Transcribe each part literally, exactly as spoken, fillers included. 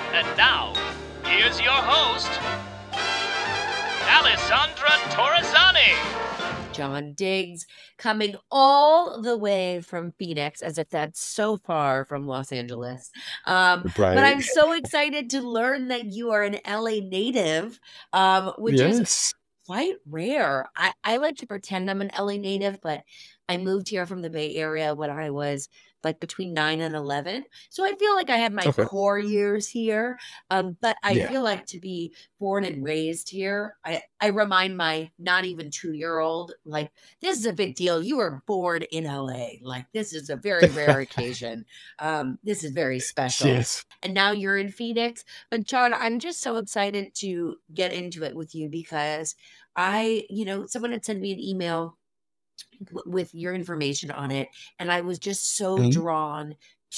And now, here's your host, Alessandra Torresani. John Diggs, coming all the way from Phoenix, as if that's so far from Los Angeles. Um, but Right. I'm so excited to learn that you are an L A native, um, which is Yes. quite rare. I, I like to pretend I'm an L A native, but I moved here from the Bay Area when I was like between nine and eleven. So I feel like I have my Okay. core years here. Um, but I Yeah. feel like to be born and raised here, I, I remind my not even two year old, like, this is a big deal. You were born in L A. Like, this is a very rare occasion. Um, this is very special. Yes. And now you're in Phoenix. But John, I'm just so excited to get into it with you because I, you know, someone had sent me an email w- with your information on it, and I was just so Mhm. drawn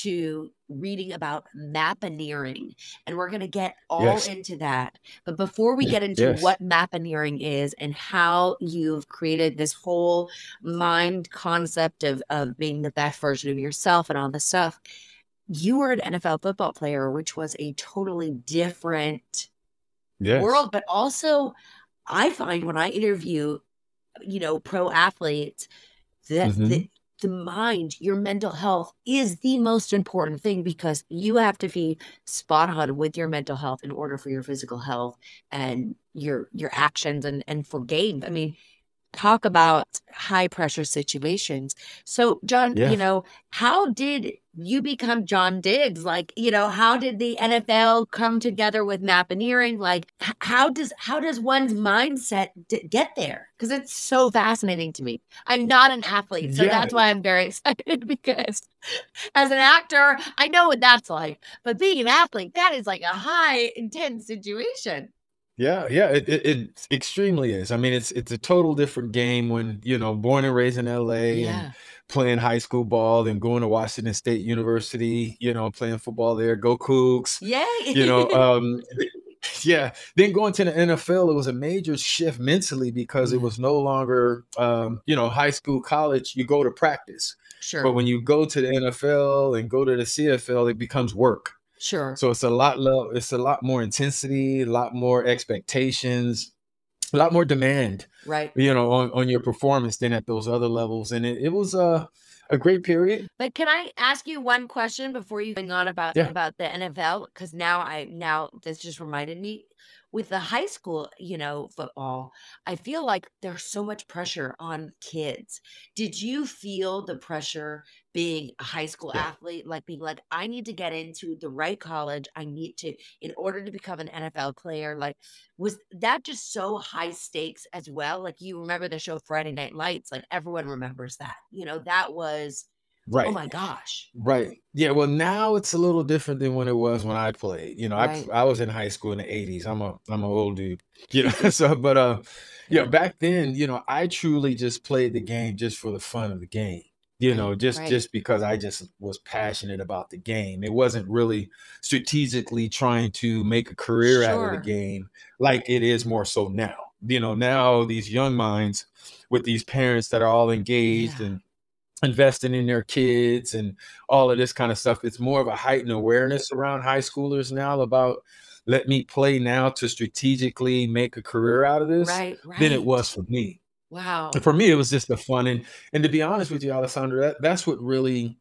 to reading about mapineering, and we're going to get all Yes. into that. But before we get into Yes. what mapineering is and how you've created this whole mind concept of, of being the best version of yourself and all this stuff, you were an N F L football player, which was a totally different Yes. world. But also, I find when I interview, you know, pro athletes, that Mhm. the, the mind, your mental health is the most important thing because you have to be spot on with your mental health in order for your physical health and your your actions and and for games. I mean, talk about high pressure situations. So, John, Yeah. you know, how did you become John Diggs? Like, you know, how did the N F L come together with mapineering? Like, h- how does how does one's mindset d- get there? Because it's so fascinating to me. I'm not an athlete, so Yeah. that's why I'm very excited because as an actor, I know what that's like. But being an athlete, that is like a high intense situation. Yeah. Yeah. It, it it extremely is. I mean, it's it's a total different game when, you know, born and raised in L A and Yeah. playing high school ball and going to Washington State University, you know, playing football there, go Cougs, you know, Yay. um yeah. Then going to the N F L, it was a major shift mentally because it Yeah. was no longer um, you know, high school, college, you go to practice. But Sure. when you go to the N F L and go to the C F L, it becomes work. Sure. So it's a lot low, it's a lot more intensity, a lot more expectations, a lot more demand, Right. you know, on, on your performance than at those other levels. And it, it was a, a great period. But can I ask you one question before you going on about Yeah. about the N F L? Because now I now this just reminded me with the high school, you know, football, I feel like there's so much pressure on kids. Did you feel the pressure being a high school Yeah. athlete, like being like, I need to get into the right college. I need to, in order to become an N F L player, like, was that just so high stakes as well? Like, you remember the show Friday Night Lights, like everyone remembers that. You know, that was, oh Right. my gosh. Right. Yeah. Well, now it's a little different than when it was when I played. You know, I Right. I was in high school in the eighties. I'm a I'm an old dude. You know, so but uh yeah, back then, you know, I truly just played the game just for the fun of the game. You know, Right. just Right. just because I just was passionate about the game. It wasn't really strategically trying to make a career out of the Sure. game like it is more so now. You know, now these young minds with these parents that are all engaged Yeah. and investing in their kids and all of this kind of stuff. It's more of a heightened awareness around high schoolers now about let me play now to strategically make a career out of this Right. than it Right. was for me. And Wow. for me, it was just the fun. And and to be honest with you, Alessandra, that, that's what really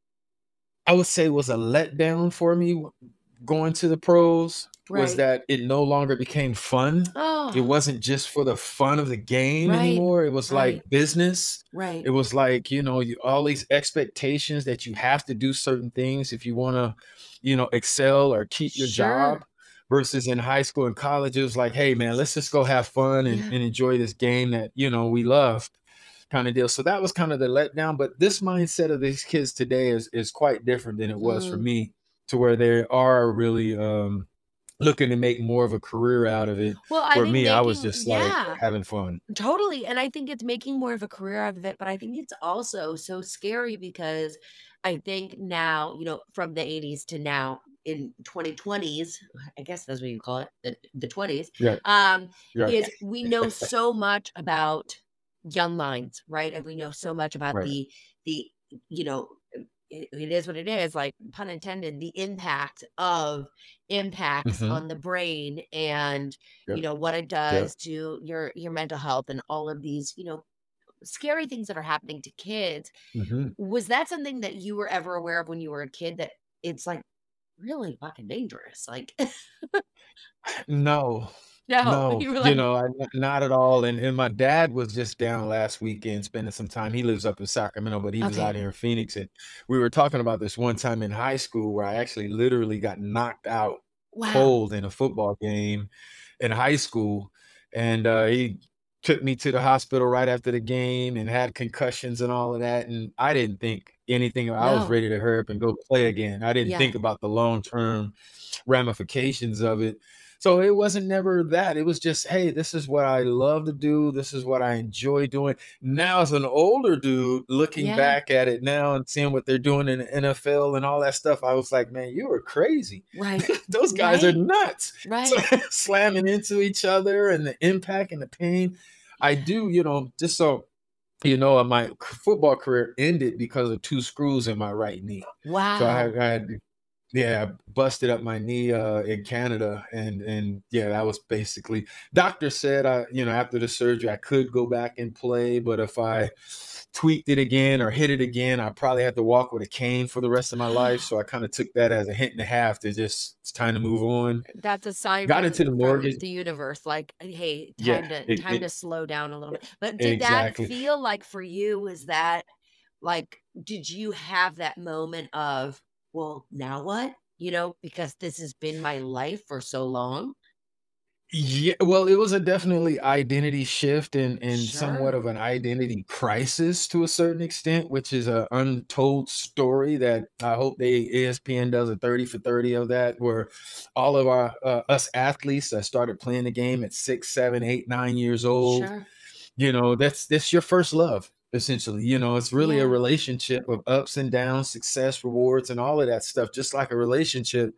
I would say was a letdown for me w- going to the pros was Right. that it no longer became fun. It Oh, wasn't just for the fun of the game right. anymore. It was like Right. business. Right. It was like, you know, you, all these expectations that you have to do certain things if you want to, you know, excel or keep your Sure. job. Versus in high school and college, it was like, hey, man, let's just go have fun and, Yeah. and enjoy this game that, you know, we love kind of deal. So that was kind of the letdown. But this mindset of these kids today is is quite different than it was for Mm. me, to where they are really um, looking to make more of a career out of it. Well, I Where think me, I was making, just like yeah, having fun. totally. And I think it's making more of a career out of it. But I think it's also so scary because I think now, you know, from the eighties to now in twenty twenties, I guess that's what you call it, the, the twenties, Yeah, um, right, is we know so much about young minds, right? And we know so much about right, the, the, you know, it, it is what it is, like pun intended, the impact of impacts Mhm. on the brain and, you Yep. know, what it Yep. does to your your mental health and all of these, you know, scary things that are happening to kids. Mhm. Was that something that you were ever aware of when you were a kid that it's like really fucking dangerous? Like, No. no, No, you were you like, know, I n not at all, and and my dad was just down last weekend spending some time. He lives up in Sacramento, but he was out okay, here in Phoenix, and we were talking about this one time in high school where I actually literally got knocked out wow, cold in a football game in high school, and, uh, he took me to the hospital right after the game and had concussions and all of that, and I didn't think anything. I was no, ready to hurry up and go play again. I didn't yeah, think about the long-term ramifications of it. So it wasn't never that. It was just, hey, this is what I love to do. This is what I enjoy doing. Now, as an older dude, looking yeah, back at it now and seeing what they're doing in the N F L and all that stuff, I was like, man, you were crazy. right, Those guys are right, nuts. So, right. slamming into each other and the impact and the pain. I do, you know, just so you know, uh, my c- football career ended because of two screws in my right knee. So I had, Wow. I had yeah, busted up my knee, uh, in Canada, and and yeah, that was basically doctor said I you know, after the surgery, I could go back and play, but if I tweaked it again or hit it again, I probably have to walk with a cane for the rest of my life, so I kinda took that as a hint and a half to just it's time to move on. That's a sign Got from into the from mortgage. the universe, like, "Hey, Yeah, time to it time it to slow down a little bit." But did that exactly. feel like for you, was that like, did you have that moment of, "Well, now what?" You know, because this has been my life for so long? Yeah, well, it was a definitely identity shift and and somewhat Sure. of an identity crisis to a certain extent, which is a untold story that I hope they E S P N does a thirty for thirty of that, where all of our uh, us athletes that started playing the game at six, seven, eight, nine years old. Sure. You know, that's that's your first love, essentially. You know, it's really a Yeah. relationship of ups and downs, success, rewards, and all of that stuff, just like a relationship.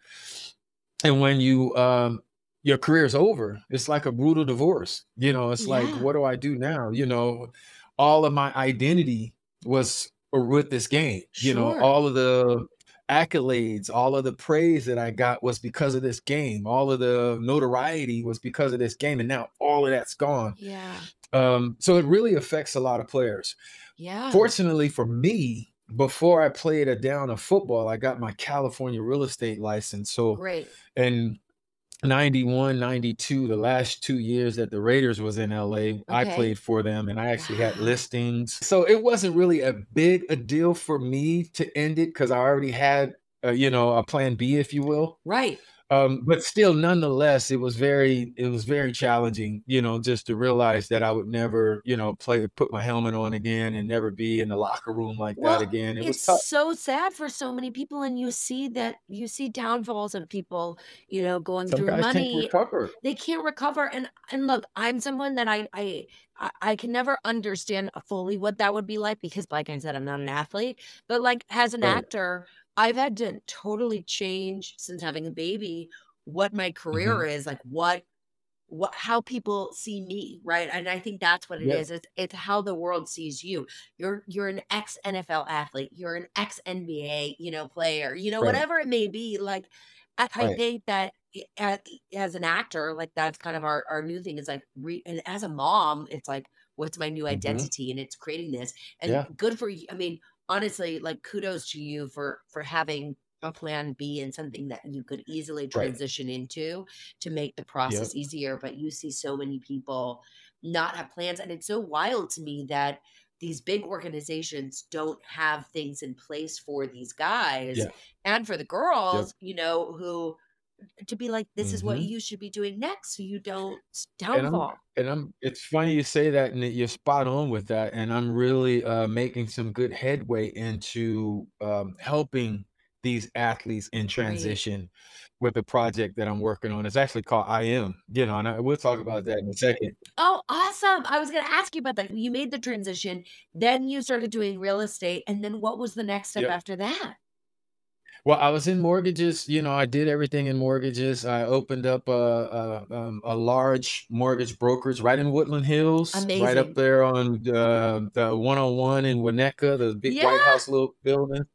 And when you um your career's over, it's like a brutal divorce. You know, it's like, Yeah. what do I do now? You know, all of my identity was with this game. You know, Sure. all of the accolades, all of the praise that I got was because of this game. All of the notoriety was because of this game. And now all of that's gone. Yeah. Um, so it really affects a lot of players. Yeah. Fortunately for me, before I played a down of football, I got my California real estate license. So Great. in ninety one, ninety two, the last two years that the Raiders was in L A, I Okay. played for them and I actually had Wow. listings. So it wasn't really a big a deal for me to end it because I already had, uh, you know, a plan B, if you will. Right. Um, but still, nonetheless, it was very it was very challenging, you know, just to realize that I would never, you know, play put my helmet on again and never be in the locker room like that Well, again. It was it's tough. so sad for so many people, and you see that you see downfalls of people, you know, going Some through guys can't money. recover. They can't recover. And and look, I'm someone that I I I I can never understand fully what that would be like because, like I said, I'm not an athlete. But like as an Right. actor, I've had to totally change since having a baby what my career Mhm. is, like what what how people see me, right? And I think that's what it Yeah. is. It's it's how the world sees you. You're you're an ex N F L athlete. You're an ex N B A, you know, player. You know, Right. whatever it may be. Like, I, I Right. think that i- a- as an actor, like that's kind of our our new thing. Is like, re, and as a mom, it's like, what's my new Mhm. identity? And it's creating this. And Yeah. good for you. I mean, honestly, like kudos to you for for having a plan B and something that you could easily Right. transition into to make the Yep. process easier, but you see so many people not have plans, and it's so wild to me that these big organizations don't have things in place for these guys Yeah. and for the Yep. girls, you know, who to be like, "This is what Mhm. you should be doing next so you don't s And I'm downfall." and I'm it's funny you say that and that you're spot on with that. And I'm really uh, making some good headway into um, helping these athletes in Great. transition with a project that I'm working on. It's actually called I Am, you know, and I, we'll talk about that in a second. Oh, awesome. I was gonna ask you about that. You made the transition, then you started doing real estate, and then what was the next step Yep. after that? Well, I was in mortgages. You know, I did everything in mortgages. I opened up a a, um, a large mortgage brokerage right in Woodland Hills, right up Amazing. there on the, the one oh one in Winnetka, the big Yeah. White House little building.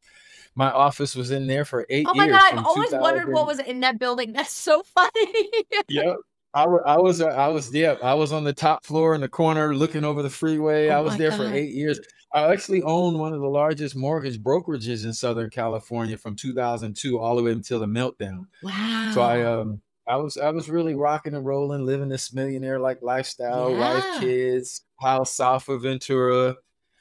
My office was in there for eight Oh my years God, I've from always wondered what two thousand. was in that building. That's so funny. Yep. I, wa- I was, uh, I was, yeah, I was on the top floor in the corner looking over the freeway. Oh I was my there for God. eight years. I actually owned one of the largest mortgage brokerages in Southern California from two thousand two all the way until the meltdown. So I, Wow. um, I was, I was really rocking and rolling, living this millionaire like lifestyle, wife, Yeah. kids, house south of Ventura,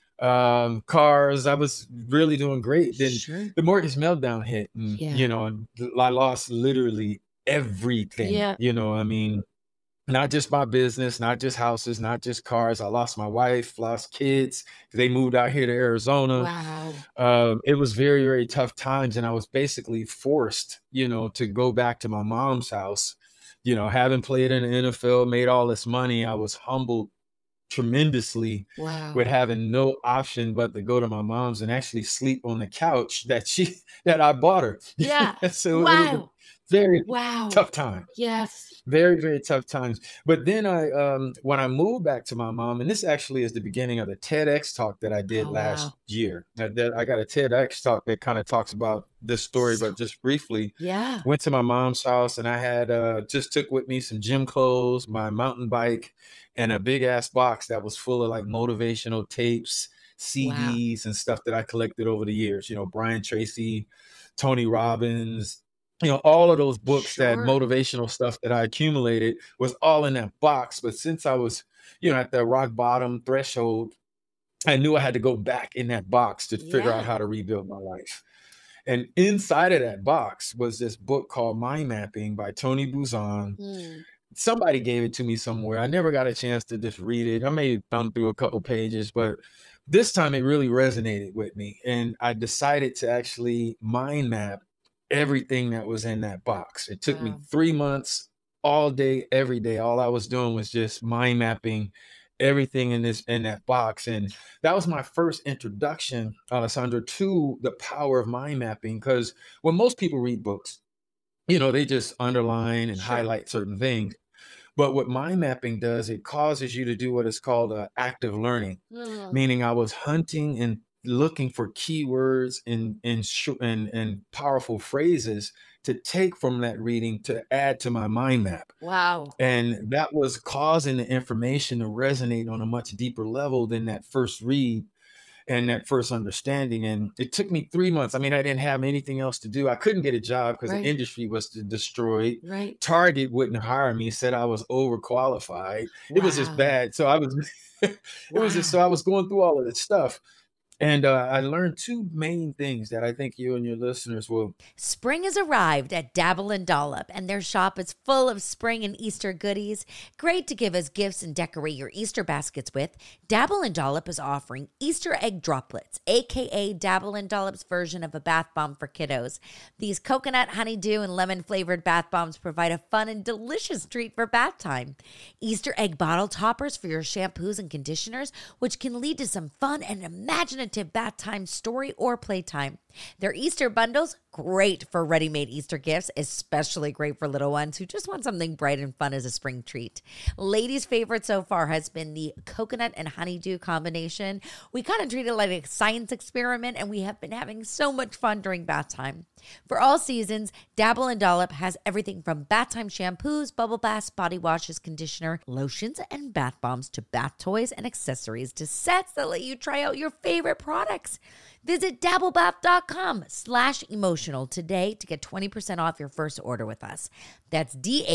um, cars. I was really doing great. Then Sure. the mortgage meltdown hit, and Yeah. you know, and I lost literally everything. Yeah. You know, I mean, not just my business, not just houses, not just cars. I lost my wife, lost kids. They moved out here to Arizona. Wow. Um, it was very, very tough times, and I was basically forced, you know, to go back to my mom's house. You know, having played in the N F L, made all this money, I was humbled tremendously Wow. with having no option but to go to my mom's and actually sleep on the couch that she that I bought her. Yeah. So it was a Wow. very Wow. tough time. Yes. Very, very tough times. But then I, um, when I moved back to my mom, and this actually is the beginning of the TEDx talk that I did Oh, last wow. year. I, did, I got a TEDx talk that kind of talks about this story, So- but just briefly. Yeah. Went to my mom's house and I had uh, just took with me some gym clothes, my mountain bike, and a big ass box that was full of like motivational tapes, C Ds, and stuff that I collected over the years. You know, Brian Tracy, Tony Robbins, you know, all of those books, that Sure. motivational stuff that I accumulated was all in that box. But since I was, you know, at the rock bottom threshold, I knew I had to go back in that box to figure out Yeah. how to rebuild my life. And inside of that box was this book called Mind Mapping by Tony Buzan. Hmm. Somebody gave it to me somewhere. I never got a chance to just read it. I may have thumbed through a couple pages, but this time it really resonated with me. And I decided to actually mind map everything that was in that box. It took me Wow. three months, all day, every day. All I was doing was just mind mapping everything in this in that box. And that was my first introduction, Alessandra, to the power of mind mapping. Because when most people read books, you know, they just underline and Sure. highlight certain things. But what mind mapping does, it causes you to do what is called uh, active learning, Hmm. meaning I was hunting and looking for keywords and and, sh- and and powerful phrases to take from that reading to add to my mind map. Wow. And that was causing the information to resonate on a much deeper level than that first read and that first understanding. And it took me three months. I mean, I didn't have anything else to do. I couldn't get a job because Right. the industry was de- destroyed. Right. Target wouldn't hire me, said I was overqualified. It was just Wow. bad. So I was, it was just, so Wow. I was going through all of this stuff. And uh, I learned two main things that I think you and your listeners will. Spring has arrived at Dabble and Dollop, and their shop is full of spring and Easter goodies. Great to give as gifts and decorate your Easter baskets with. Dabble and Dollop is offering Easter egg droplets, aka Dabble and Dollop's version of a bath bomb for kiddos. These coconut, honeydew, and lemon flavored bath bombs provide a fun and delicious treat for bath time. Easter egg bottle toppers for your shampoos and conditioners, which can lead to some fun and imaginative bath time story or playtime. Their Easter bundles, great for ready-made Easter gifts, especially great for little ones who just want something bright and fun as a spring treat. Ladies' favorite so far has been the coconut and honeydew combination. We kind of treat it like a science experiment, and we have been having so much fun during bath time. For all seasons, Dabble and Dollop has everything from bath time shampoos, bubble baths, body washes, conditioner, lotions, and bath bombs to bath toys and accessories to sets that let you try out your favorite products. Visit dabblebath.com slash emotional today to get twenty percent off your first order with us. That's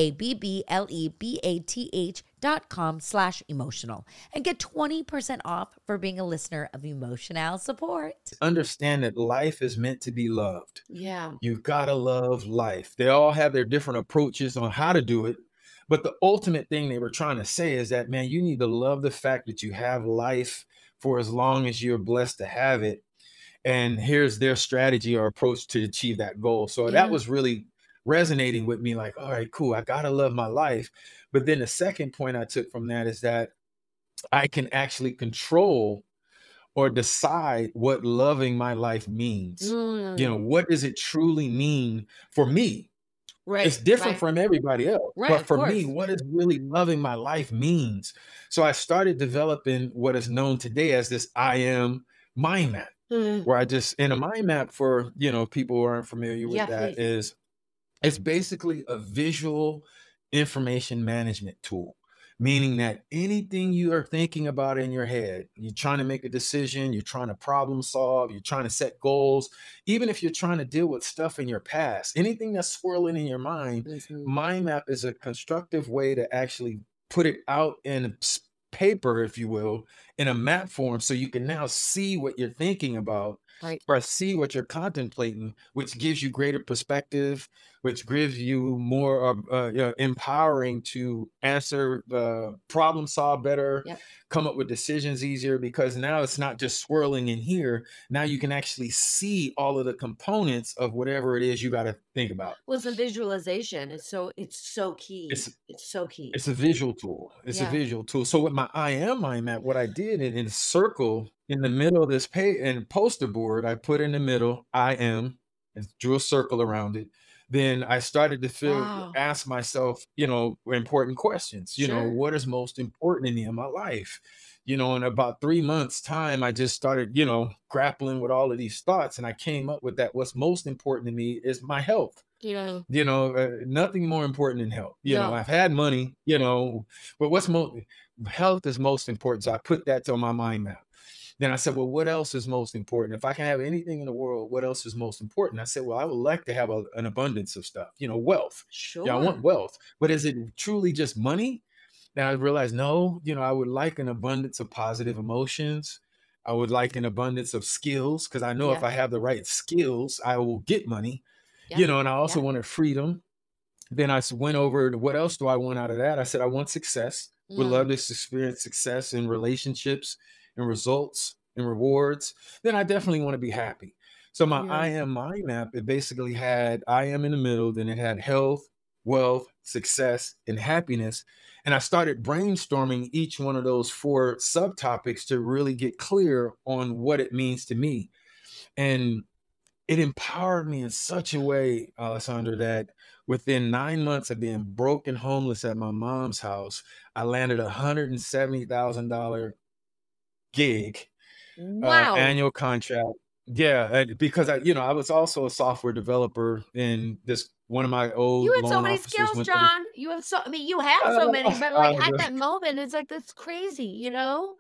D-A-B-B-L-E-B-A-T-H dot com slash emotional and get twenty percent off for being a listener of Emotional Support. Understand that life is meant to be loved. Yeah. You've got to love life. They all have their different approaches on how to do it. But the ultimate thing they were trying to say is that, man, you need to love the fact that you have life for as long as you're blessed to have it. And here's their strategy or approach to achieve that goal. So Yeah. that was really resonating with me, like, all right, cool, I got to love my life. But then the second point I took from that is that I can actually control or decide what loving my life means. Mm. You know, what does it truly mean for me? Right. It's different Right. from everybody else. Right, But of for me, course. what does really loving my life means? So I started developing what is known today as this I am mind map. Mm. where I just in a mind map for, you know, people who aren't familiar with Yeah, that please. is it's basically a visual information management tool, meaning that anything you are thinking about in your head, you're trying to make a decision, you're trying to problem solve, you're trying to set goals, even if you're trying to deal with stuff in your past, anything that's swirling in your mind, Mhm. mind map is a constructive way to actually put it out in s- paper, if you will, in a map form so you can now see what you're thinking about Right. or see what you're contemplating, which gives you greater perspective, which gives you more of uh, you know, empowering to answer the problem solve better, Yep. come up with decisions easier because now it's not just swirling in here. Now you can actually see all of the components of whatever it is you got to think about. Well, it's a visualization. It's so it's so key. It's It's so key. it's a visual tool. It's a Yeah. visual tool. So with my I am mind map, what I did in, in a circle in the middle of this pay and poster board, I put in the middle, I am, and drew a circle around it. Then I started to feel Wow. ask myself, you know, important questions. You know, Sure. what is most important to me in my life? You know, in about three months' time, I just started, you know, grappling with all of these thoughts, and I came up with that. What's most important to me is my health. You know, You know, uh, nothing more important than health. You know, no. I've had money, you know, but what's most health is most important. So I put that on my mind map. Then I said, well, what else is most important? If I can have anything in the world, what else is most important? I said, well, I would like to have a, an abundance of stuff, you know, wealth. Yeah, I want Sure. wealth, but is it truly just money? Then I realized, no, you know, I would like an abundance of positive emotions. I would like an abundance of skills because I know if Yeah. I have the right skills, I will get money, Yeah. you know, and I also Yeah. wanted freedom. Then I s- went over to what else do I want out of that? I said, I want success. Would Mm. love to experience success in relationships and results and rewards. Then I definitely want to be happy. So my Yeah. I am mind map, it basically had I am in the middle, then it had health, wealth, success, and happiness. And I started brainstorming each one of those four subtopics to really get clear on what it means to me. And it empowered me in such a way, Alessandra, that within nine months of being broke and homeless at my mom's house, I landed a one hundred seventy thousand dollars gig, uh, Wow. annual contract. Yeah, and because I, you know, I was also a software developer, and this one of my You old had so loan many officers skills, went to the John. You have so I mean, you have so uh, many, but like at uh, that moment, it's like that's crazy, you know?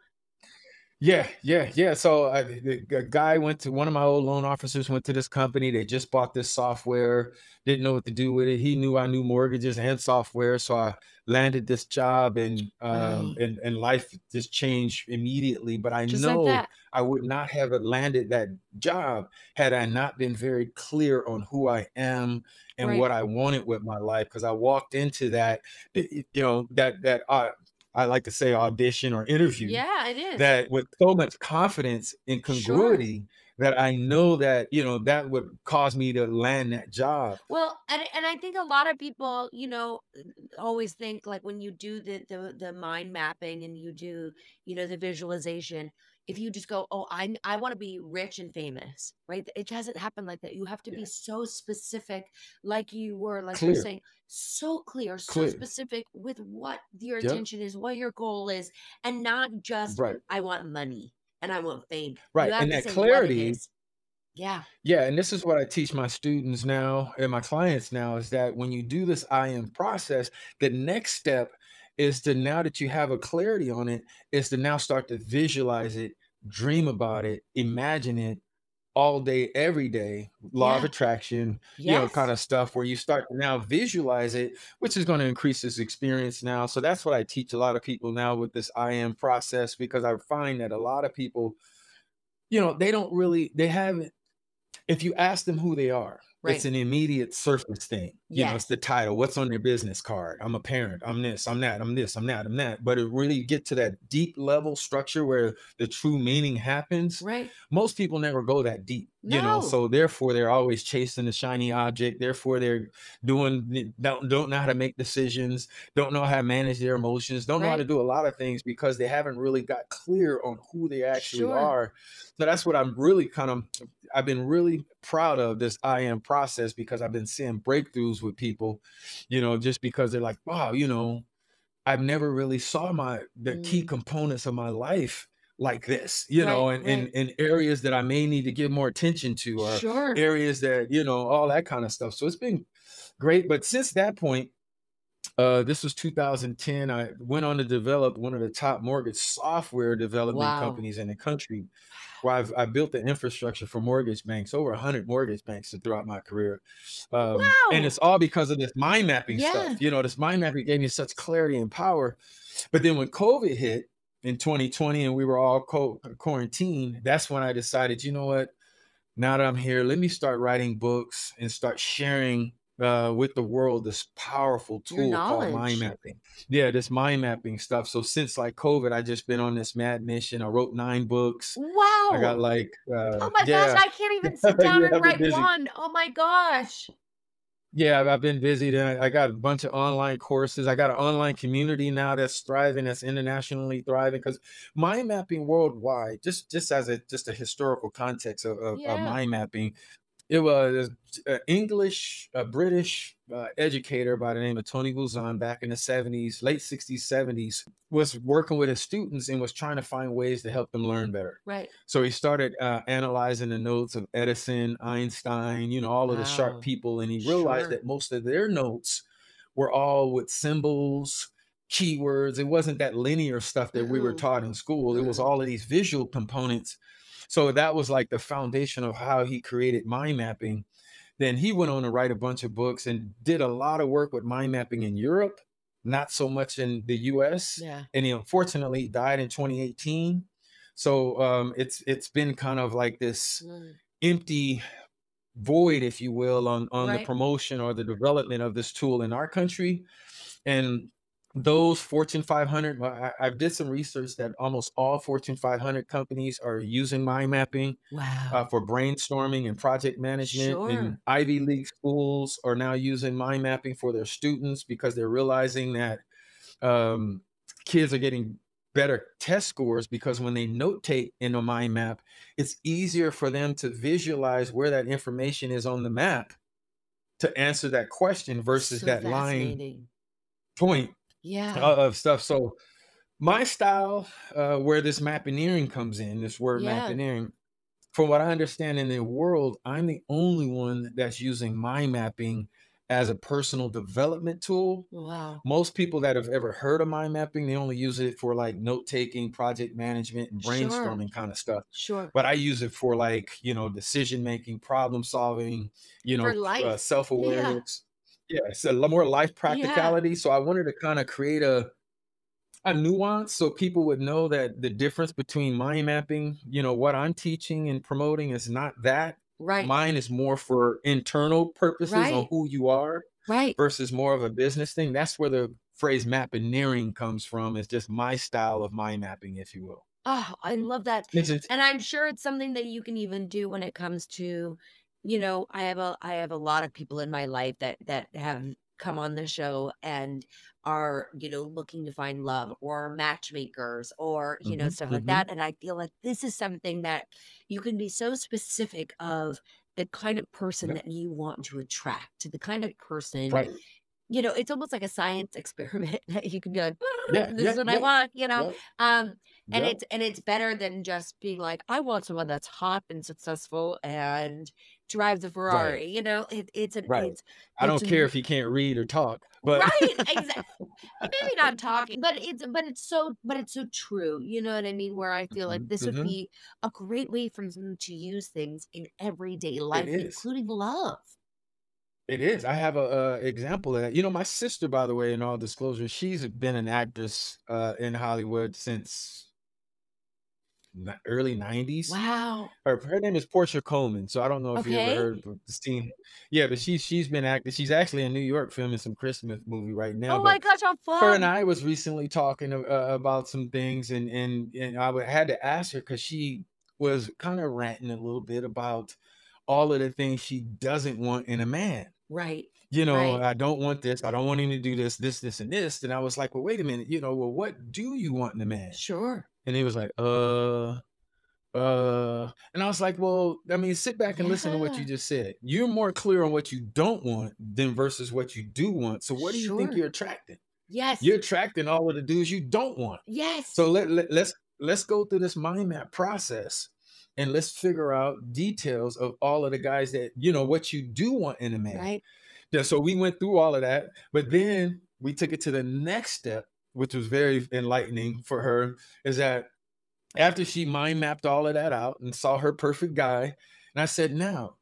Yeah, yeah, yeah. So I, the, the guy went to one of my old loan officers went to this company. They just bought this software, didn't know what to do with it. He knew I knew mortgages and software, so I landed this job, and um, Wow. and and life just changed immediately. But I Just like know that. I would not have landed that job had I not been very clear on who I am and Right. what I wanted with my life. Because I walked into that, it- it- you know, that that uh, I like to say audition or interview Yeah, it is. that with so much confidence and Sure. congruity that I know that, you know, that would cause me to land that job. Well, and and I think a lot of people, you know, always think like when you do the the the mind mapping and you do, you know, the visualization, if you just go, "Oh, I I want to be rich and famous," right? It doesn't happen like that. You have to Yeah. be so specific, like you were, like you're Clear, saying, so clear, so clear. specific with what your Yep. intention is, what your goal is, and not just Right. I want money and I want fame. You Right. have And to that say what it clarity, is. Yeah. yeah, and this is what I teach my students now and my clients now is that when you do this I am process, the next step is to now that you have a clarity on it, is to now start to visualize it, dream about it, imagine it, all day, every day, law of Yeah. attraction, you know, kind Yes. of stuff where you start to now visualize it, which is going to increase this experience now. So that's what I teach a lot of people now with this I am process, because I find that a lot of people, you know, they don't really, they haven't if you ask them who they are, it's Right. an immediate surface thing. You know, it's Yes. the title. What's on their business card? I'm a parent. I'm this. I'm that. I'm this. I'm that. I'm that. But it really get to that deep level structure where the true meaning happens. Right. Most people never go that deep. You know, No. so therefore they're always chasing the shiny object. Therefore they're doing don't don't know how to make decisions, don't know how to manage their emotions, don't know how to Right. do a lot of things because they haven't really got clear on who they actually Sure. are. So that's what I'm really kind of I've been really proud of this I am process because I've been seeing breakthroughs with people, you know, just because they're like, wow, you know, I've never really saw my the key Mm. components of my life like this, you Right, know, and in right. in areas that I may need to give more attention to, or Sure. areas that, you know, all that kind of stuff. So it's been great. But since that point, uh, this was two thousand ten. I went on to develop one of the top mortgage software development Wow. companies in the country, where I've I built the infrastructure for mortgage banks, over one hundred mortgage banks throughout my career. Um, and Wow. it's all because of this mind mapping Yeah. stuff. You know, this mind mapping gave me such clarity and power. But then when COVID hit in twenty twenty and we were all co- quarantined, that's when I decided, you know what? Now that I'm here, let me start writing books and start sharing uh, with the world this powerful Your tool called mind knowledge. mapping. Yeah, this mind mapping stuff. So since like COVID, I just been on this mad mission. I wrote nine books. I got Wow. like, uh, Oh my gosh, yeah, I can't even sit down yeah, and I've been write busy. one. Oh my gosh. Yeah, I've I've been busy. Then I I got a bunch of online courses. I got an online community now that's thriving, that's internationally thriving. Because mind mapping worldwide, just just as a just a historical context of, of, of Yeah. mind mapping, it was an English, a British uh, educator by the name of Tony Buzan back in the seventies, late sixties, seventies, was working with his students and was trying to find ways to help them learn better. Right. So he started uh, analyzing the notes of Edison, Einstein, you know, all of the sharp Wow. people. And he realized Sure. that most of their notes were all with symbols, keywords. It wasn't that linear stuff that we were Mm-mm. taught in school. It was Mm-mm. all of these visual components. So that was like the foundation of how he created mind mapping. Then he went on to write a bunch of books and did a lot of work with mind mapping in Europe, not so much in the U S. Yeah. And he unfortunately died in twenty eighteen. So um, it's it's been kind of like this Mm. empty void, if you will, on on the Right. promotion or the development of this tool in our country. And those Fortune five hundred, well, I, I did some research that almost all Fortune five hundred companies are using mind mapping uh, Wow. for brainstorming and project management. And Sure. Ivy League schools are now using mind mapping for their students because they're realizing that um, kids are getting better test scores because when they notate in a mind map, it's easier for them to visualize where that information is on the map to answer that question versus So that line fascinating. point Yeah. uh, of stuff. So my style, uh, where this mappineering comes in, this word Yeah. mappineering, from what I understand in the world, I'm the only one that's using mind mapping as a personal development tool. Wow. Most people that have ever heard of mind mapping, they only use it for like note taking, project management, and Sure. brainstorming kind of stuff. Sure. But I use it for like, you know, decision making, problem solving, you For know, uh, life. self Yeah. awareness. Yeah, it's a lot more life Yeah. practicality. So I wanted to kind of create a a nuance so people would know that the difference between mind mapping, you know, what I'm teaching and promoting is not that. Right. Mine is more for internal purposes on Right. who you are Right. versus more of a business thing. That's where the phrase mappineering comes from. It's just my style of mind mapping, if you will. Oh, I love that. It's just, And I'm sure it's something that you can even do when it comes to, you know, I have a I have a lot of people in my life that that have come on the show and are, you know, looking to find love or matchmakers or, you know, mhm, stuff like mhm, that. And I feel like this is something that you can be so specific of the kind of person yeah, that you want to attract, to the kind of person, right. you know, it's almost like a science experiment that you can be like, Yeah, this is yeah, what I yeah, want, you know. yeah, Um, and yeah, it's and it's better than just being like, I want someone that's hot and successful and drives a right, Ferrari, you know. It, it's an right. it's I it's don't a care if he can't read or talk, but right, exactly. Maybe not talking, but it's but it's so but it's so true. You know what I mean? Where I feel like mhm, this would mhm, be a great way for them to use things in everyday it life, is. including love. It is. I have a, uh example of that. You know, my sister, by the way, in all disclosure, she's been an actress uh, in Hollywood since ni- early nineties. Wow. Her, her name is Portia Coleman. So I don't know if you ever Okay. heard of this team. Yeah, but she's she's been acting. She's actually in New York filming some Christmas movie right now. Oh my But gosh, how her and fun. I was recently talking uh, about some things, and and and I would- had to ask her because she was kind of ranting a little bit about all of the things she doesn't want in a man. Right. You know, Right. I don't want this. I don't want him to do this, this, this, and this. And I was like, well, wait a minute. You know, well, what do you want in a man? Sure. And he was like, uh, uh, and I was like, well, I mean, sit back and listen to what you Yeah. just said. You're more clear on what you don't want than versus what you do want. So what do you think Sure. you're attracting? Yes. You're attracting all of the dudes you don't want. Yes. So let, let let's let's go through this mind map process and let's figure out details of all of the guys that, you know, what you do want in a man. Right. Yeah, so we went through all of that, but then we took it to the next step, which was very enlightening for her, is that after she mind mapped all of that out and saw her perfect guy, and I said, now,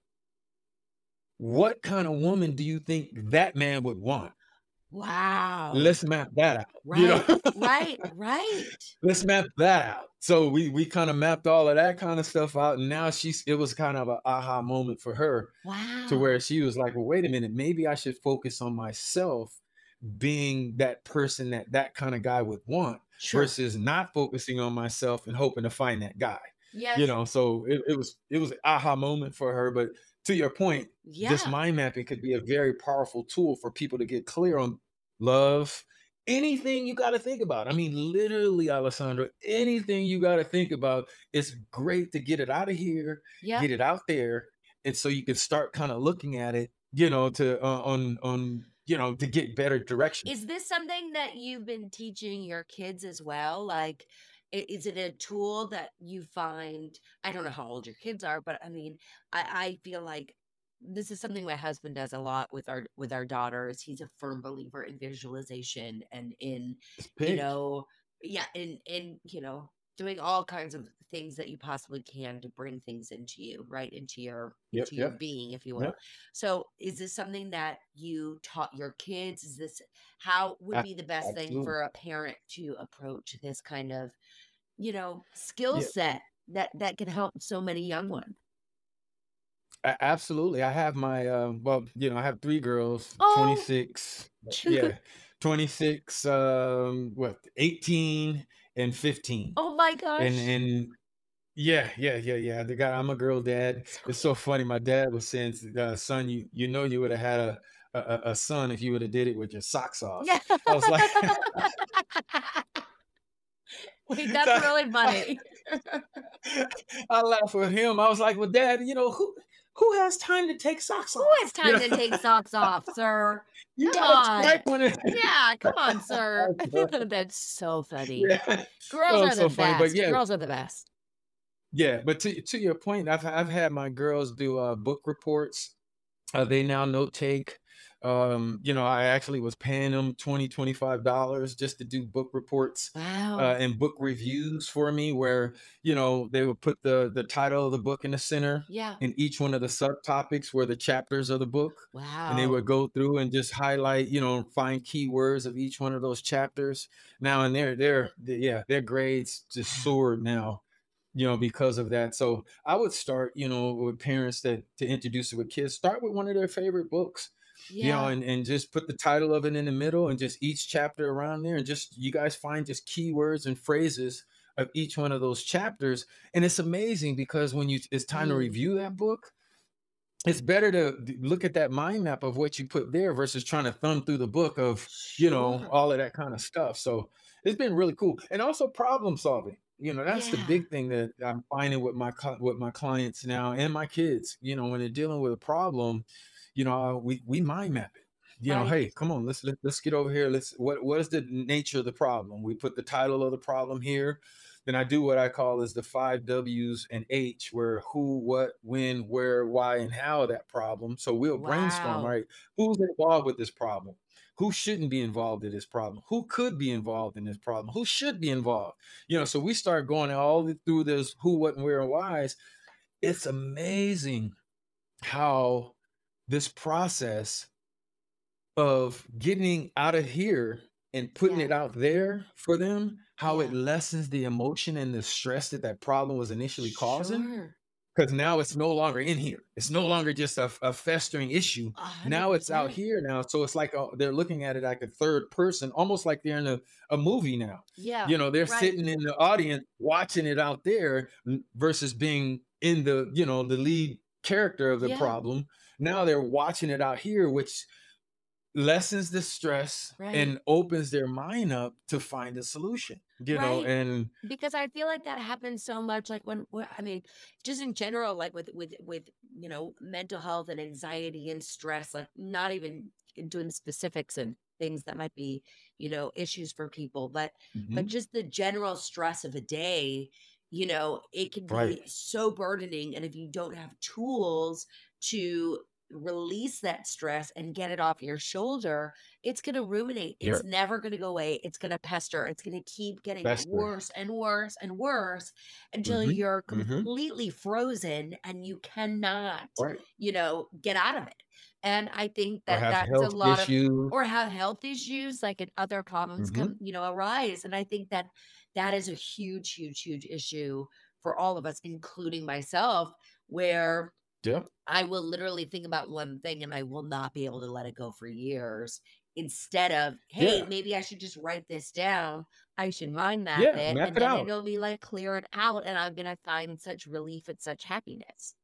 what kind of woman do you think that man would want? Wow. Let's map that out. You Right. know? Right. Right. Let's map that out. So we we kind of mapped all of that kind of stuff out, and now she's it was kind of an aha moment for her to where Wow. she was like, well, wait a minute, maybe I should focus on myself being that person that that kind of guy would want Sure. versus not focusing on myself and hoping to find that guy. You Yes. know, so it, it was it was an aha moment for her. But to your point, this Yeah. mind mapping could be a very powerful tool for people to get clear on love, anything you got to think about. I mean, literally, Alessandra, anything you got to think about. It's great to get it out of here, Yeah. get it out there, and so you can start kind of looking at it, you know, to uh, on on you know to get better direction. Is this something that you've been teaching your kids as well? Like, i- is it a tool that you find? I don't know how old your kids are, but I mean, I, I feel like this is something my husband does a lot with our with our daughters. He's a firm believer in visualization and in, It's you big. know, yeah, in in you know, doing all kinds of things that you possibly can to bring things into you, right? Into your Yep, into your yep, being, if you will. yep. So is this something that you taught your kids? Is this how would A- be the best thing Absolutely. for a parent to approach this kind of, you know, skill Yeah, set that that can help so many young ones? a- absolutely. I have my uh, well, you know, I have three girls, Oh, twenty-six, yeah, twenty-six, um, what, eighteen and fifteen. oh my And gosh. and yeah, yeah, yeah, yeah. The guy, I'm a girl dad. So It's so cute. funny. My dad was saying, uh, son, you you know you would have had a, a a a son if you would have did it with your socks off. Yeah. I was like, Wait, that's so really funny. I laughed with him. I was like, well, Dad, you know who who has time to take socks Who off? has You time to know, take socks off, sir? you Come gotta on. check when it. Yeah, come on, sir. That's so funny. Yeah. Girls Oh, are so the funny. But best. yeah, Girls are the best. yeah. But to to your point, I've I've had my girls do uh, book reports. Uh, they now note take. Um, you know, I actually was paying them twenty, twenty-five dollars just to do book reports uh, Wow. and book reviews for me, where, you know, they would put the the title of the book in the center, Yeah. and each one of the subtopics were the chapters of the book. And they would Wow. go through and just highlight, you know, find keywords of each one of those chapters. Now, and their their yeah, their grades just Wow. soared now, you know, because of that. So I would start, you know, with parents that to introduce it with kids, start with one of their favorite books, you know, Yeah. and, and just put the title of it in the middle and just each chapter around there. And just you guys find just keywords and phrases of each one of those chapters. And it's amazing because when you it's time to Mm. review that book, it's better to d- look at that mind map of what you put there versus trying to thumb through the book of, you know, Sure. all of that kind of stuff. So it's been really cool. And also problem solving. You know, that's the Yeah. big thing that I'm finding with my cli- with my clients now and my kids. You know, when they're dealing with a problem, you know, we we mind map it. You know, Right. hey, come on, let's let, let's get over here. Let's what what is the nature of the problem? We put the title of the problem here. Then I do what I call is the five W's and H, where who, what, when, where, why, and how that problem. So we'll brainstorm, Wow. right? Who's involved with this problem? Who shouldn't be involved in this problem? Who could be involved in this problem? Who should be involved? You know, so we start going all the- through this who, what, and where, and whys. It's amazing how this process of getting out of here and putting Yeah. it out there for them, how it Yeah. lessens the emotion and the stress that that problem was initially causing. Sure. Because now it's no longer in here. It's no longer just a, a festering issue. A hundred Now it's out percent. here now. So it's like uh, they're looking at it like a third person, almost like they're in a, a movie now. Yeah. You know, they're Right. sitting in the audience watching it out there n- versus being in the, you know, the lead character of the Yeah. problem. Now they're watching it out here, which lessens the stress Right. and opens their mind up to find a solution, you know, Right. and Because I feel like that happens so much, like when, when I mean, just in general, like with with with you know mental health and anxiety and stress, like not even into the specifics and things that might be, you know, issues for people, but but Mhm. just the general stress of a day, you know, it can Right. be so burdening. And if you don't have tools to release that stress and get it off your shoulder, it's going to ruminate. It's You're never going to go away. It's going to pester. It's going to keep getting Bester. worse and worse and worse until Mhm. you're Mhm. completely frozen and you cannot, Right. you know, get out of it. And I think Or that have that's a health lot of, issues. or have health issues, like, and other problems Mhm. come, you know, arise. And I think that that is a huge, huge, huge issue for all of us, including myself, where Yep. I will literally think about one thing and I will not be able to let it go for years. Instead of, hey, Yeah. maybe I should just write this down. I should mind map Yeah. it, Map and it then out. it'll be like clear it out, and I'm gonna find such relief and such happiness.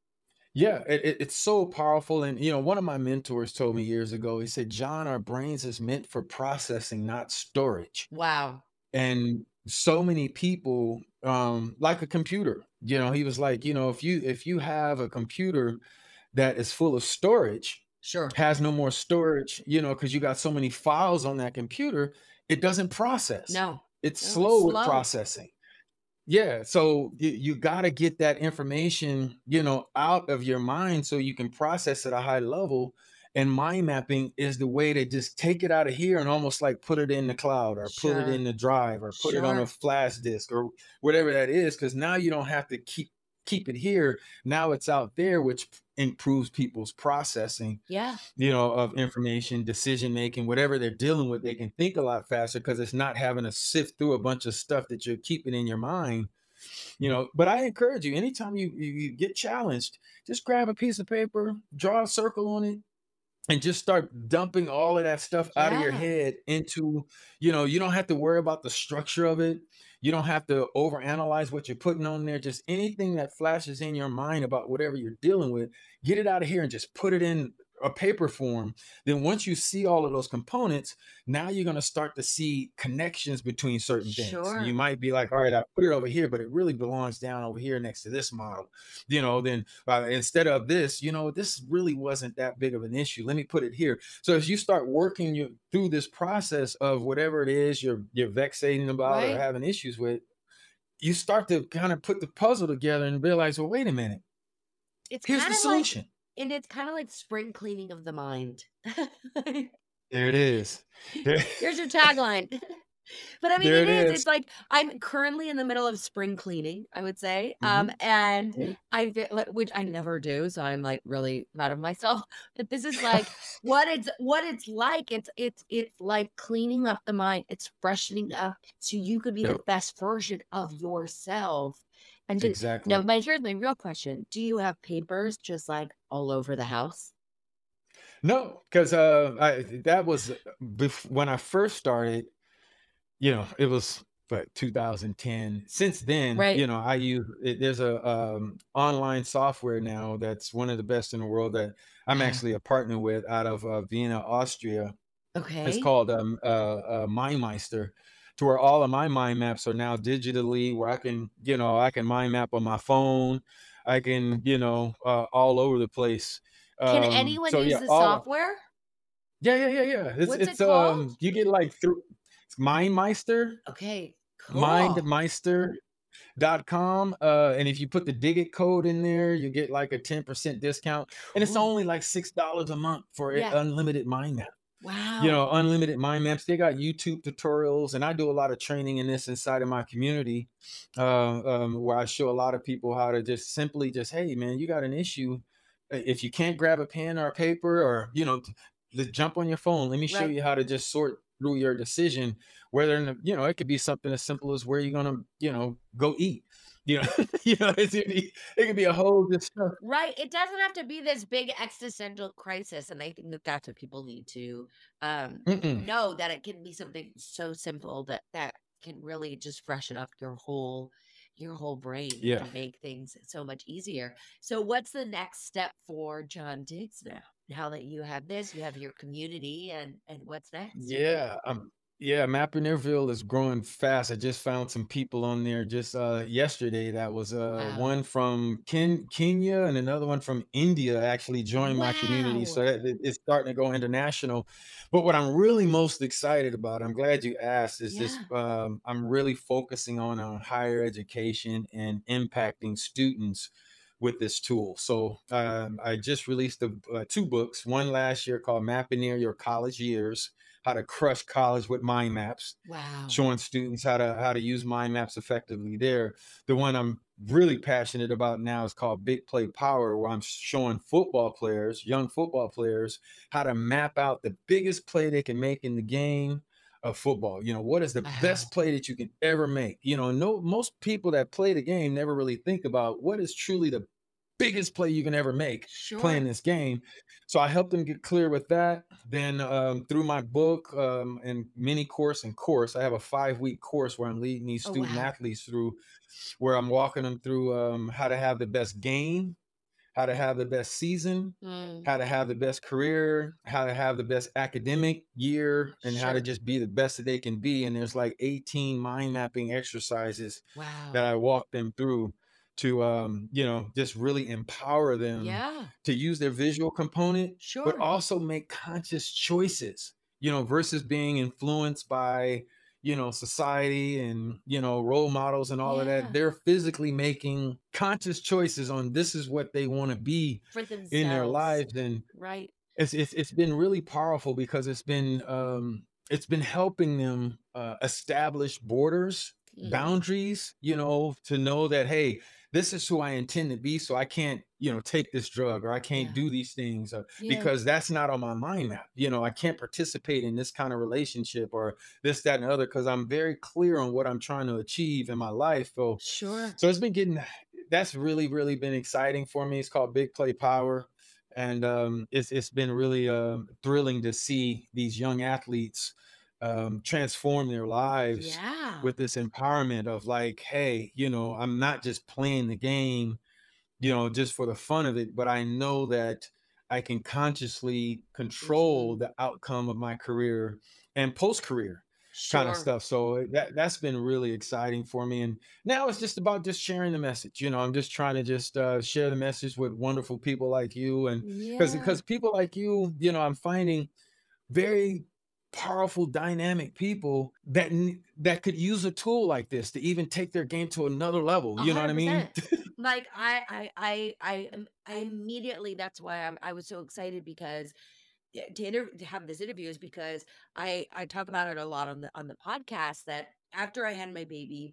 Yeah. It, it- it's so powerful. And, you know, one of my mentors told me years ago, he said, John, our brains is meant for processing, not storage. Wow. And so many people, um, like a computer, you know, he was like, you know, if you if you have a computer that is full of storage, Sure. has no more storage, you know, because you got so many files on that computer, it doesn't process. No, It's no, it's slow with slow. processing. Yeah, so you, you got to get that information, you know, out of your mind so you can process at a high level. And mind mapping is the way to just take it out of here and almost like put it in the cloud or put it in Sure. the drive or put it on a Sure. flash disk or whatever that is. Because now you don't have to keep keep it here. Now it's out there, which p- improves people's processing, Yeah. you know, of information, decision making, whatever they're dealing with. They can think a lot faster because it's not having to sift through a bunch of stuff that you're keeping in your mind, you know. But I encourage you, anytime you, you you get challenged, just grab a piece of paper, draw a circle on it, and just start dumping all of that stuff out of your Yeah. head into, you know, you don't have to worry about the structure of it. You don't have to overanalyze what you're putting on there. Just anything that flashes in your mind about whatever you're dealing with, get it out of here and just put it in a paper form. Then once you see all of those components, now you're going to start to see connections between certain things. You Sure. might be like, all right, I put it over here, but it really belongs down over here next to this model. You know, then uh, instead of this, you know, this really wasn't that big of an issue. Let me put it here. So as you start working you through this process of whatever it is you're you're vexating about or Right. having issues with, you start to kind of put the puzzle together and realize, well, wait a minute, It's here's kind the of like, solution. and it's kind of like spring cleaning of the mind. There it is. There, Here's your tagline. But I mean, there it it is. is. It's like I'm currently in the middle of spring cleaning, I would say. Um, Mhm. and Yeah. I, ve- like, which I never do, so I'm like really mad at myself. But this is like what it's what it's like. It's it's it's like cleaning up the mind. It's freshening up so you could be the Yep, best version of yourself. And just, now, exactly. my here's my real question: do you have papers just like all over the house? No, because uh, I, that was bef- when I first started. You know, it was but two thousand ten. Since then, Right. you know, I use it, there's a um, online software now that's one of the best in the world that I'm Wow. actually a partner with out of uh, Vienna, Austria. It's Okay. called um, uh, uh, MindMeister, to where all of my mind maps are now digitally, where I can, you know, I can mind map on my phone. I can, you know, uh, all over the place. Can Um, anyone so use yeah, the all software? yeah, yeah, yeah, yeah. It's What's it it's called? um you get like through it's MindMeister, Okay, cool. mindmeister dot com. Uh, and if you put the Digit code in there, you get like a ten percent discount. And it's Cool. only like six dollars a month for it, Yeah. unlimited mind map. You Wow. know, unlimited mind maps. They got YouTube tutorials, and I do a lot of training in this inside of my community, uh, um, where I show a lot of people how to just simply just, hey, man, you got an issue. Uh, If you can't grab a pen or a paper, or you know, t- just jump on your phone. Let me show Right. you how to just sort through your decision. Whether in the, you know, it could be something as simple as where you're gonna, you know, go eat. You know, you know, it's, it, it could be a whole just stuff. Right. It doesn't have to be this big existential crisis. And I think that that's what people need to um, Mm-mm. know, that it can be something so simple that that can really just freshen up your whole your whole brain Yeah. and make things so much easier. So what's the next step for John Diggs now? Now that you have this, you have your community, and and what's next? Yeah, I'm Yeah, Mapperneerville is growing fast. I just found some people on there just uh, yesterday. That was uh, Wow. one from Ken Kenya and another one from India actually joined my community. Wow. So that, it- it's starting to go international. But what I'm really most excited about, I'm glad you asked, is this. Yeah. Um, I'm really focusing on on higher education and impacting students with this tool. So um, I just released the, uh, two books. One last year called Mappineer Your College Years: How to Crush College with Mind Maps, Wow. showing students how to how to use mind maps effectively there. The one I'm really passionate about now is called Big Play Power, where I'm showing football players, young football players, how to map out the biggest play they can make in the game of football. You know, what is the Wow. best play that you can ever make? You know, no, most people that play the game never really think about what is truly the biggest play you can ever make playing Sure. this game. So I helped them get clear with that. Then um, through my book um, and mini course and course, I have a five week course where I'm leading these Oh, student wow. athletes through, where I'm walking them through um, how to have the best game, how to have the best season, Mm, how to have the best career, how to have the best academic year, and how to sure. just be the best that they can be. And there's like eighteen mind mapping exercises that Wow. I walk them through to um, you know, just really empower them Yeah. to use their visual component, but Sure. also make conscious choices, you know, versus being influenced by, you know, society and, you know, role models and all of that. Yeah. They're physically making conscious choices on this is what they want to be For in their themselves. lives. And Right. it's it's it's been really powerful because it's been um it's been helping them uh, establish borders, Mm, boundaries, you know, to know that hey, this is who I intend to be, so I can't, you know, take this drug or I can't yeah. do these things uh, Yeah. because that's not on my mind map. You know, I can't participate in this kind of relationship or this, that, and the other because I'm very clear on what I'm trying to achieve in my life. So, Sure. so it's been getting that's really, really been exciting for me. It's called Big Play Power, and um, it's it's been really um, thrilling to see these young athletes um, transform their lives Yeah. with this empowerment of like, hey, you know, I'm not just playing the game, you know, just for the fun of it, but I know that I can consciously control Mhm. the outcome of my career and post career kind of Sure. stuff. So eh, that that's been really exciting for me. And now it's just about just sharing the message. You know, I'm just trying to just uh, share the message with wonderful people like you, and because Yeah. because people like you, you know, I'm finding very powerful, dynamic people that n- that could use a tool like this to even take their game to another level. A You know what I hundred mean? percent. Like I, I, I, I, am- I immediately. That's why I'm. I was so excited because yeah, to, inter- to have this interview is because I, I talk about it a lot on the on the podcast that after I had my baby,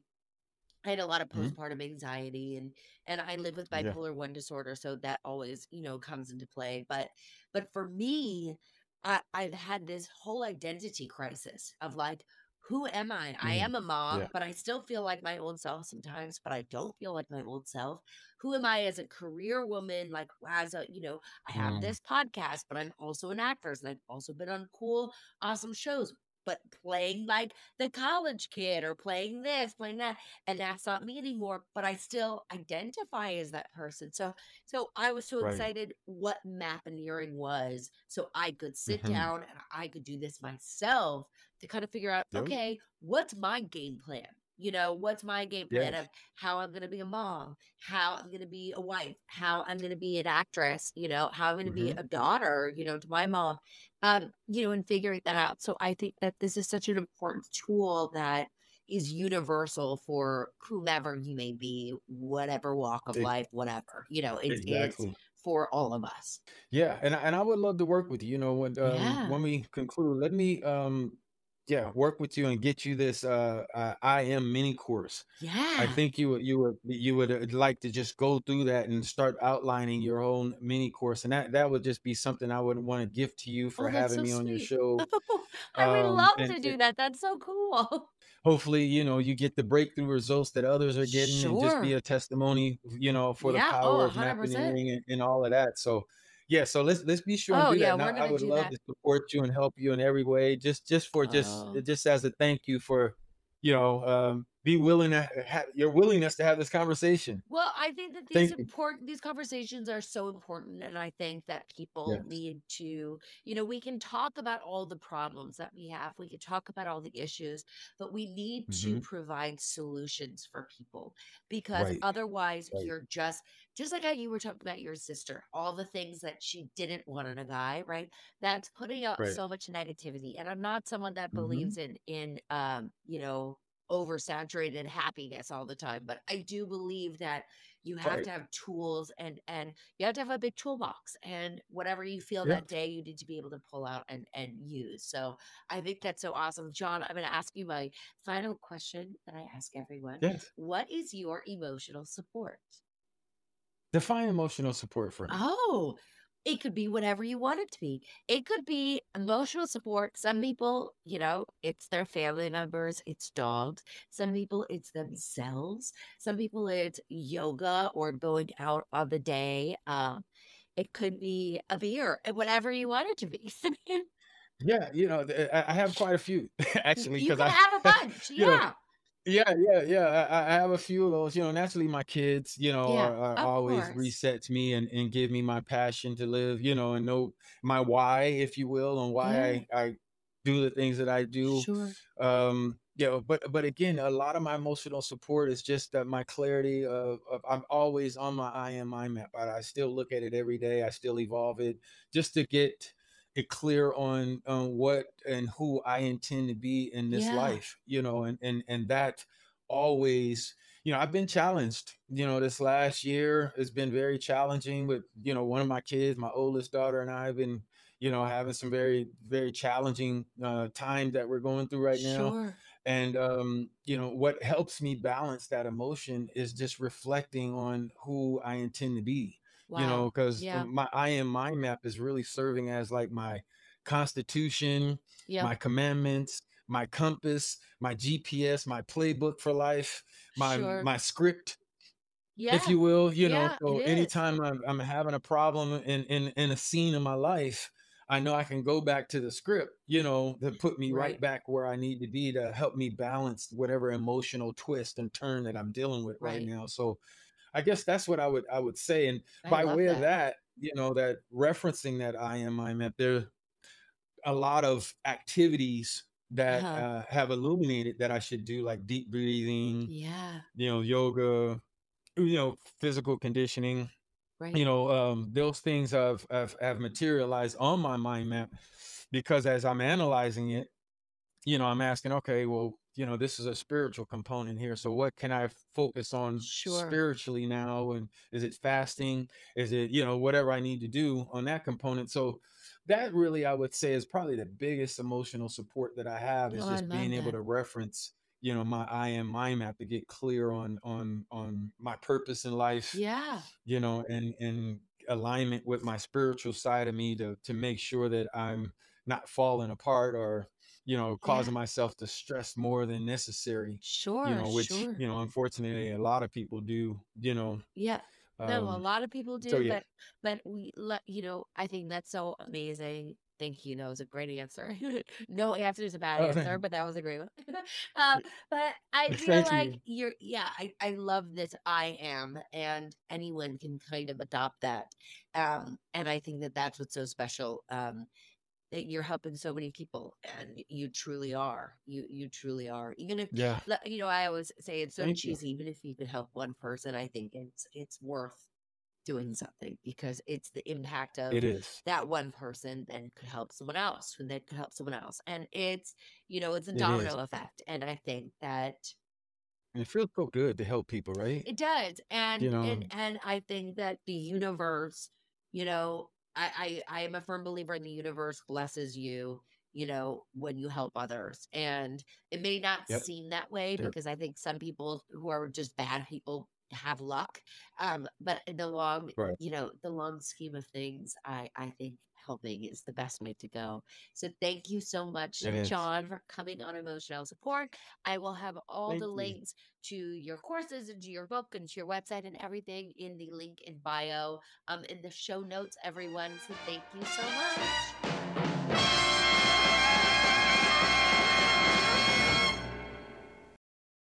I had a lot of Mhm. postpartum anxiety and and I live with Yeah. bipolar one disorder, so that always, you know, comes into play. But but for me, I, I've had this whole identity crisis of like, who am I? I Mhm. am a Yeah. mom, but I still feel like my old self sometimes, but I don't feel like my old self. Who am I as a career woman? Like as a, you know, I have Mm. this podcast, but I'm also an actress and I've also been on cool, awesome shows. But playing like the college kid or playing this, playing that and that's not me anymore, but I still identify as that person. So so I was so Right. excited what mapping was so I could sit Mhm. down and I could do this myself to kind of figure out, Yep. okay, what's my game plan? You know, what's my game plan Yes. of how I'm going to be a mom, how I'm going to be a wife, how I'm going to be an actress, you know, how I'm going to be Mhm. a daughter, you know, to my mom, um, you know, and figuring that out. So I think that this is such an important tool that is universal for whomever you may be, whatever walk of E life, whatever. You know, it's it's exactly. for all of us. Yeah, and I and I would love to work with you. You know, when um Yeah. when we conclude, let me um yeah, work with you and get you this uh, uh I am mini course. I Yeah. think you would you would you would uh, like to just go through that and start outlining your own mini course, and that that would just be something I would want to give to you for Oh, that's having so me on your sweet. show. I would Um, love and to do that. That's so cool. hopefully, you know, you get the breakthrough results that others are getting and just be Sure. a testimony, you know, for the Yeah. Oh, power a of hundred percent. mappineering and, and all of that. So yeah, so let's let's be sure and Oh do that. yeah, Now we're I gonna would do love that. to support you and help you in every way, just just for just Oh, just as a thank you for, you know, um, be willing to have your willingness to have this conversation. Well, I think that these Thank you. important these conversations are so important, and I think that people Yes. need to, you know, we can talk about all the problems that we have. We can talk about all the issues, but we need to Hmm. provide solutions for people because Right. otherwise Right. you're just just like how you were talking about your sister, all the things that she didn't want in a guy, right? That's putting out Right. so much negativity. And I'm not someone that Hmm. believes in in um, you know, oversaturated happiness all the time, but I do believe that you have Right. to have tools and and you have to have a big toolbox, and whatever you feel Yeah. that day you need to be able to pull out and and use. So I think that's so awesome. John, I'm going to ask you my final question that I ask everyone. Yes. What is your emotional support? Define emotional support for me. Oh, it could be whatever you want it to be. It could be emotional support. Some people, you know, it's their family members, it's dogs. Some people, it's themselves. Some people, it's yoga or going out on the day. Um, it could be a beer, and whatever you want it to be. Yeah, you know, th- I I have quite a few actually You because can I, have a bunch. you know, Yeah. yeah, yeah, yeah. I, I I have a few of those. You know, naturally, my kids, you know, Yeah. are, are Of always course. resets me and, and give me my passion to live. You know, and know my why, if you will, and why Yeah. I I do the things that I do. Sure. Um, you know, but but again, a lot of my emotional support is just that my clarity of, of I'm always on my I am I map. I, I still look at it every day. I still evolve it just to get it clear on on what and who I intend to be in this Yeah. life, you know, and and and that always, you know, I've been challenged, you know, this last year has been very challenging with, you know, one of my kids, my oldest daughter and I have been, you know, having some very, very challenging uh time that we're going through right now. Sure. And um, you know, what helps me balance that emotion is just reflecting on who I intend to be, you know, Wow. because Yeah. my I am mind map is really serving as like my constitution, Yep. my commandments, my compass, my G P S, my playbook for life, my Sure. my script, if Yeah. you will, you know. Yeah, it So is. anytime I'm, I'm having a problem in, in in a scene in my life, I know I can go back to the script, you know, that put me right Right. back where I need to be to help me balance whatever emotional twist and turn that I'm dealing with right Right. now. So I guess that's what I would I would say. And I by love way of that. that, you know, that referencing that I am I meant there a lot of activities that Uh-huh. uh, have illuminated that I should do, like deep breathing, Yeah. you know, yoga, you know, physical conditioning, Right. you know, um, those things have, have have materialized on my mind map because as I'm analyzing it, you know, I'm asking, okay, well, you know, this is a spiritual component here. So what can I focus on Sure. spiritually now? And is it fasting? Is it, you know, whatever I need to do on that component? So that really, I would say, is probably the biggest emotional support that I have is Oh, I just being love able that. to reference, you know, my I am mind map to get clear on on on my purpose in life, Yeah. you know, and and alignment with my spiritual side of me to to make sure that I'm not falling apart or, you know, Yeah. causing myself to stress more than necessary, you Sure. know, which, Sure. you know, unfortunately a lot of people do, you know. Yeah. No, a Um, lot of people so do, yeah. but but we let you know, I think that's so amazing. Thank you. That was a great answer. No answer is a bad Oh, answer, thank, but that was a great one. uh, but I feel thank like you. you're, yeah, I, I love this I am, and anyone can kind of adopt that. Um, and I think that that's what's so special. Um, that you're helping so many people, and you truly are. You you truly are. Even if Yeah. le- you know, I always say it's so Thank you. cheesy. Even if you could help one person, I think it's it's worth doing something because it's the impact of It is. that one person then could help someone else, who then could help someone else, and it's you know it's a It is. domino effect. And I think that And it feels so good to help people, right? it does, You and and know, and I think that the universe, you know, I I I am a firm believer in the universe blesses you, you know, when you help others. And it may not yep. seem that way There, because I think some people who are just bad people have luck. Um, but in the long, right. you know, the long scheme of things, I I think helping is the best way to go. So thank you so much, It is. John, for coming on Emotional Support. I will have all the Thank you. links to your courses and to your book and to your website and everything in the link in bio, um, in the show notes, everyone. So thank you so much.